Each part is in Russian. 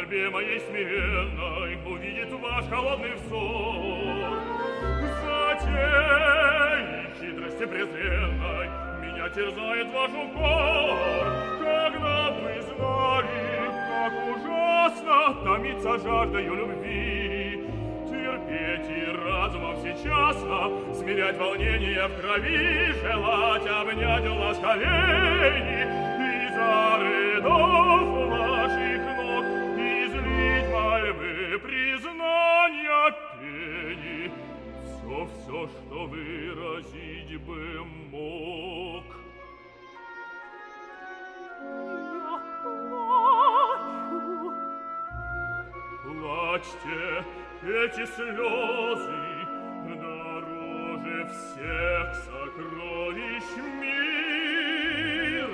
борьбе моей смиренной увидит ваш холодный взор. Затеи хитрости презренной меня терзает ваш укор. Когда вы знали, как ужасно томиться жаждою любви, терпеть и разумом всечасно смирять волнение в крови, желать обнять ласковей и за рядов ваших ног излить мольбы, признания, пени, все, что выразить бы мог. Плачьте, эти слезы дороже всех сокровищ мира.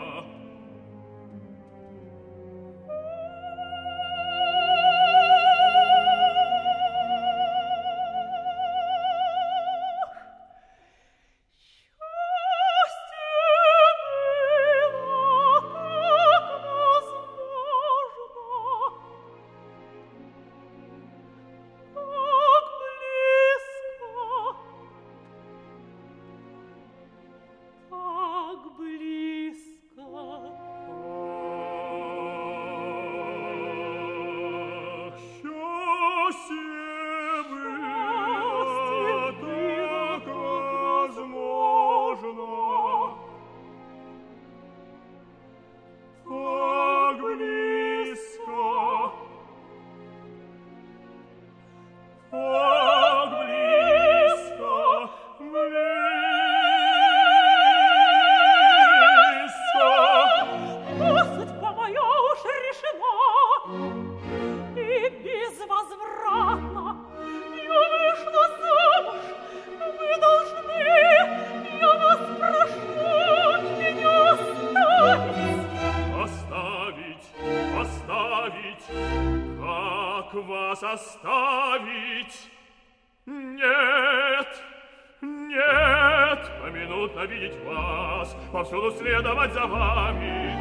Вас оставить? Нет, нет, поминутно видеть вас, повсюду следовать за вами,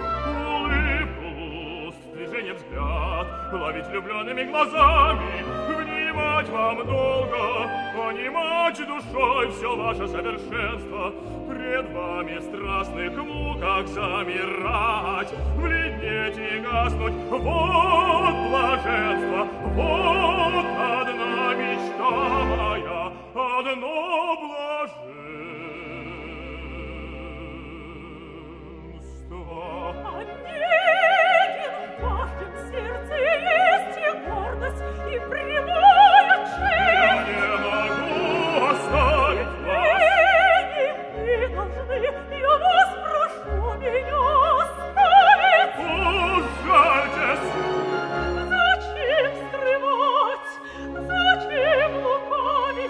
улыбку уст, движение взгляд, ловить влюбленными глазами, внимать вам долго, понимать душой все ваше совершенство, пред вами в страстных муках замирать, бледнеть и гаснуть, вот блаженство, вот одна мечта моя, одно блаженство. Онегин, в вашем сердце есть и гордость, и прямая честь. Я не могу оставить вас. Вы должны, я вас прошу, меня оставить. Ужальтесь! Зачем скрывать? Зачем лукавить?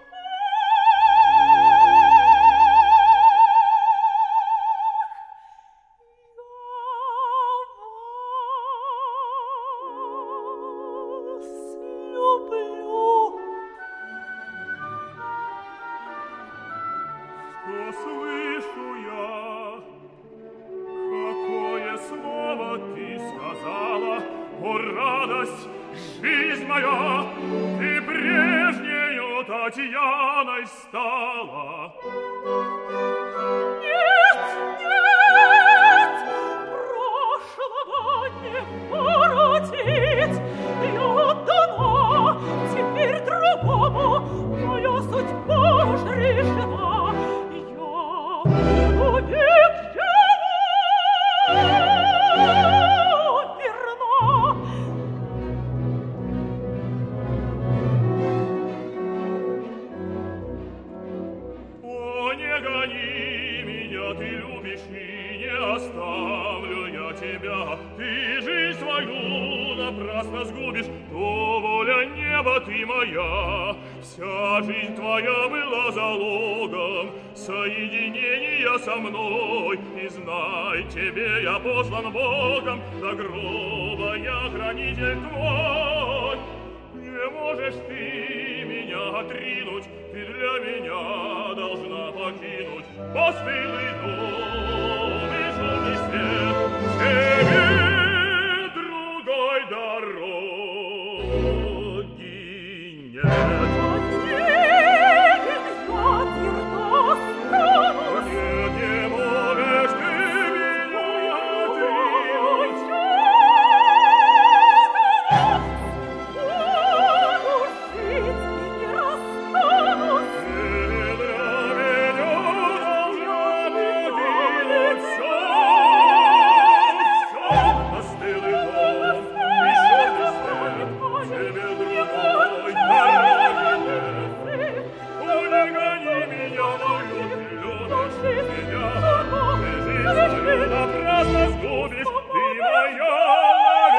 Что слышу я? Какое слово ты сказала? О, радость, жизнь моя, ты прежнею Татьяной стала. Нет, нет, прошлого не воротить. Я отдана теперь другому, моя судьба уж решена. Я буду век ему верна. О, не гони меня, ты любишь, и не оставлю я тебя. Ты жизнь свою напрасно сгубишь, то воля неба ты моя. Вся жизнь твоя была залогом соединения со мной. И знай, тебе я послан Богом, до гроба я хранитель твой. Не можешь ты меня отринуть, ты для меня должна покинуть постылый дом и шумный свет. Тебе другой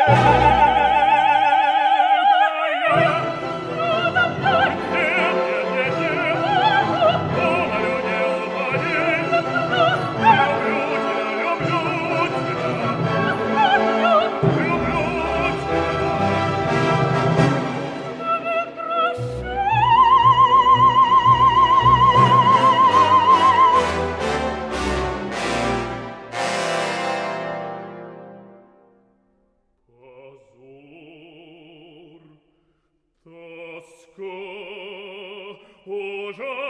Toska, o